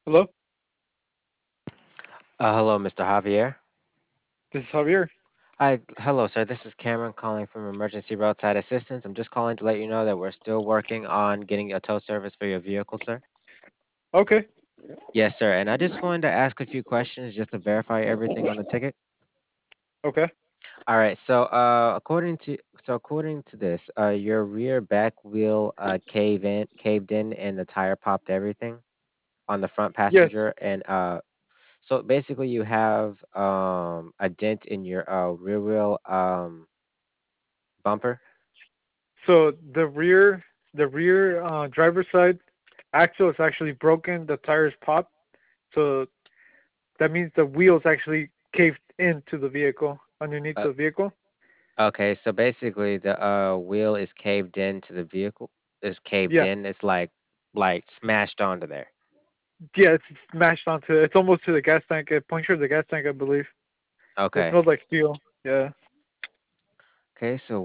Hello, Hello, Mr. Javier. this is Javier. Hi, hello, sir. This is Cameron calling from Emergency Roadside Assistance. I'm just calling to let you know that we're still working on getting a tow service for your vehicle, sir. Okay, Yes, sir. And I just wanted to ask a few questions just to verify everything on the ticket. okay. All right. According to this, your rear back wheel caved in, and the tire popped everything on the front Yes. passenger, and so basically you have a dent in your rear wheel bumper. So the rear driver's side axle is actually broken. The tires popped. So that means the wheels actually caved into the vehicle underneath Uh, the vehicle. Okay, so basically the wheel is caved into the vehicle. Is caved Yeah, in. It's like smashed onto there. yeah. It's smashed onto. It's almost to the gas tank. It punctured the gas tank, I believe. It Okay. smells like steel. Yeah. Okay, so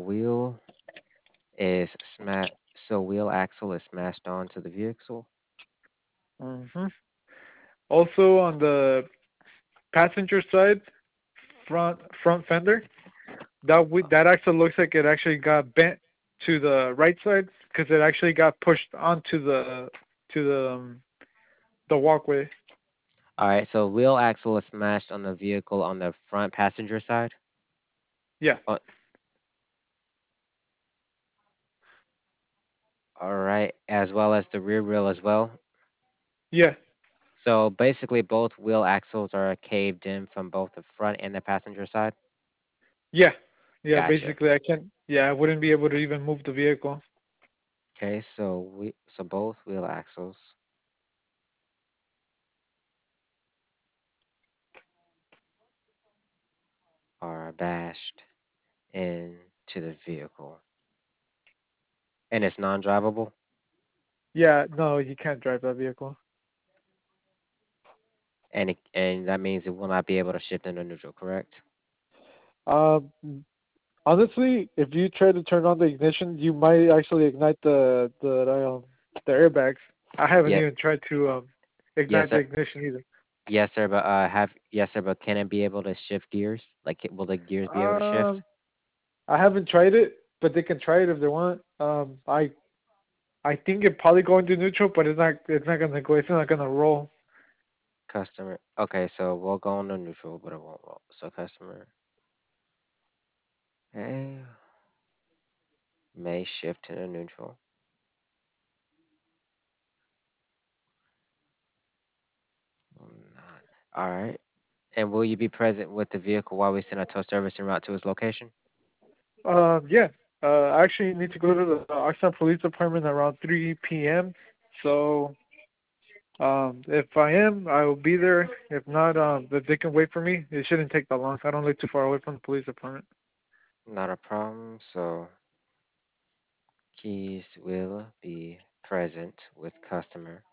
wheel axle is smashed onto the vehicle. hmm Also on the passenger side, front fender. That actually looks like it actually got bent to the right side because it actually got pushed onto the walkway. All right, so wheel axle is smashed on the vehicle on the front passenger side. Yeah, Uh, all right, as well as the rear wheel as well. yeah, So basically both wheel axles are caved in from both the front and the passenger side. yeah, yeah. Gotcha. Basically, I can't. Yeah, I wouldn't be able to even move the vehicle. Okay, so both wheel axles are bashed into the vehicle, and it's non-drivable, Yeah, no, you can't drive that vehicle. and that means it will not be able to shift into neutral, correct? Um, Honestly, if you try to turn on the ignition, you might actually ignite the airbags. I haven't Yeah, even tried to yes ignite the sir, ignition either. yes sir, but can it be able to shift gears? Like, will the gears be able to shift? Um, I haven't tried it, but they can try it if they want. I think it probably going to neutral, but it's not gonna go. It's not gonna roll. Customer, okay, so we'll go into neutral, but it won't roll. So customer, eh, may shift into neutral. Will not. All right. And will you be present with the vehicle while we send a tow service en route to his location? Yeah. I actually need to go to the Oxnard Police Department around 3 p.m. So, if I am, I will be there. If not, if they can wait for me, it shouldn't take that long. I don't live too far away from the police department. Not a problem. So keys will be present with customer.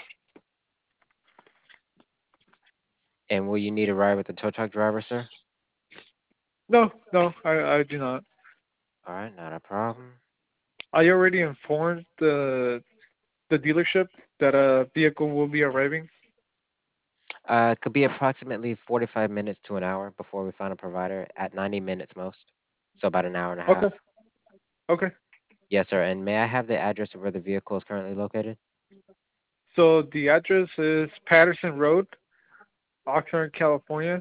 And will you need a ride with the tow truck driver, sir? No, no, I do not. All right, not a problem. I already informed the dealership that a vehicle will be arriving. It could be approximately 45 minutes to an hour before we find a provider at 90 minutes most. So about an hour and a Okay, half. okay. Yes, sir. And may I have the address of where the vehicle is currently located? So the address is Patterson Road, Oxnard, California.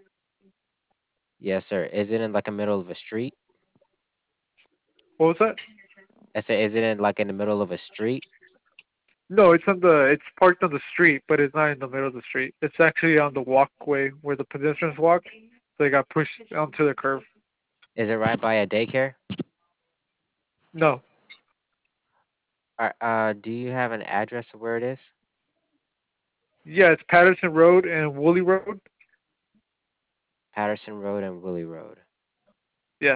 Yes, sir. Is it in like the middle of a street? What was that? I said, is it in like in the middle of a street? No, it's parked on the street, but it's not in the middle of the street. It's actually on the walkway where the pedestrians walk. So they got pushed onto the curb. Is it right by a daycare? No. Do you have an address of where it is? Yeah, it's Patterson Road and Woolley Road. Patterson Road and Willie Road. Yeah.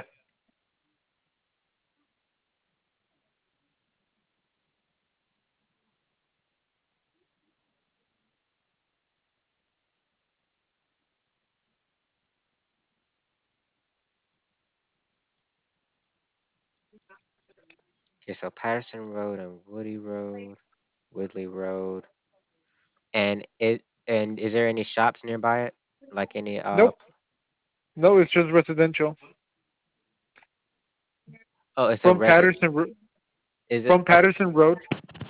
Okay, so Patterson Road and Woody Road, Woodley Road. And is there any shops nearby it? Like any Nope. No, it's just residential. oh, it's a From res Patterson is it from okay? Patterson Road.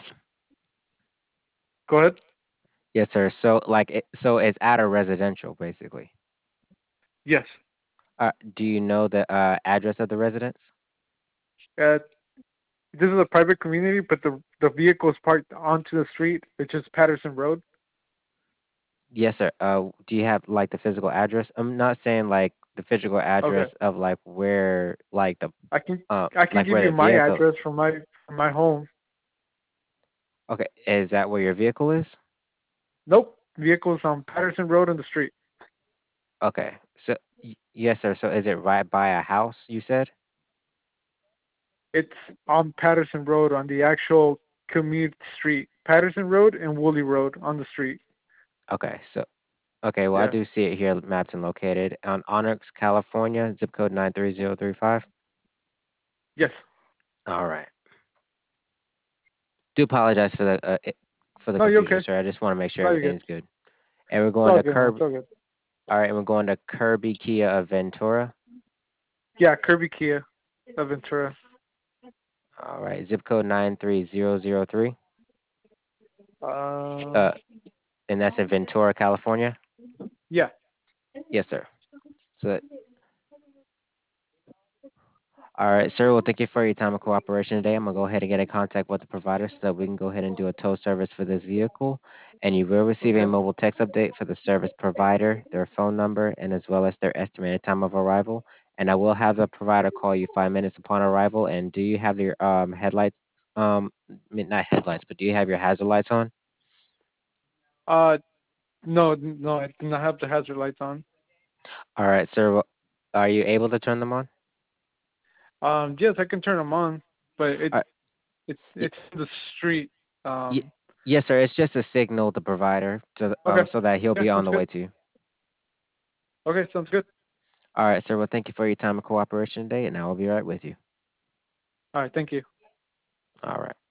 Go ahead. Yes, sir. So so it's at a residential basically. Yes. Do you know the address of the residence? Uh, this is a private community, but the vehicle is parked onto the street, which is Patterson Road. Yes, sir. Do you have like the physical address? I'm not saying like the physical Okay. address of like where like the I can like give where you the my vehicle. address from my home. Okay, is that where your vehicle is? Nope. Vehicle's on Patterson Road on the street. Okay. So yes, sir. So is it right by a house, you said? It's on Patterson Road on the actual commute street. Patterson Road and Woolley Road on the street. Okay. Okay, well I Yeah. do see it here mapped and located on Onyx, California, zip code 93035. Yes. All right. Do apologize for the No, you're confusion, okay. sir. I just want to make sure No, you're good. everything's good. And we're It's going all to good, man. It's Curb. all good. All right, and we're going to Kirby Kia of Ventura. Yeah, Kirby Kia of Ventura. All right, zip code 93003. Um, Uh, and that's in Ventura, California. yeah. Yes, sir. So, all right, sir. Well, thank you for your time and cooperation today. I'm gonna go ahead and get in contact with the provider so that we can go ahead and do a tow service for this vehicle. And you will receive a Okay. mobile text update for the service provider, their phone number, and as well as their estimated time of arrival. And I will have the provider call you 5 minutes upon arrival. And do you have your headlights? Not headlights, but do you have your hazard lights on? Uh, no, no, I do not have the hazard lights on. All right, sir. Are you able to turn them on? Yes, I can turn them on, but All right. y- it's in the street. y- Um, yes, sir. It's just a signal the provider okay. so that he'll Yeah, be on sounds the good. way to you. Okay, sounds good. All right, sir. Well, thank you for your time and cooperation today, and I will be right with you. All right, thank you. All right.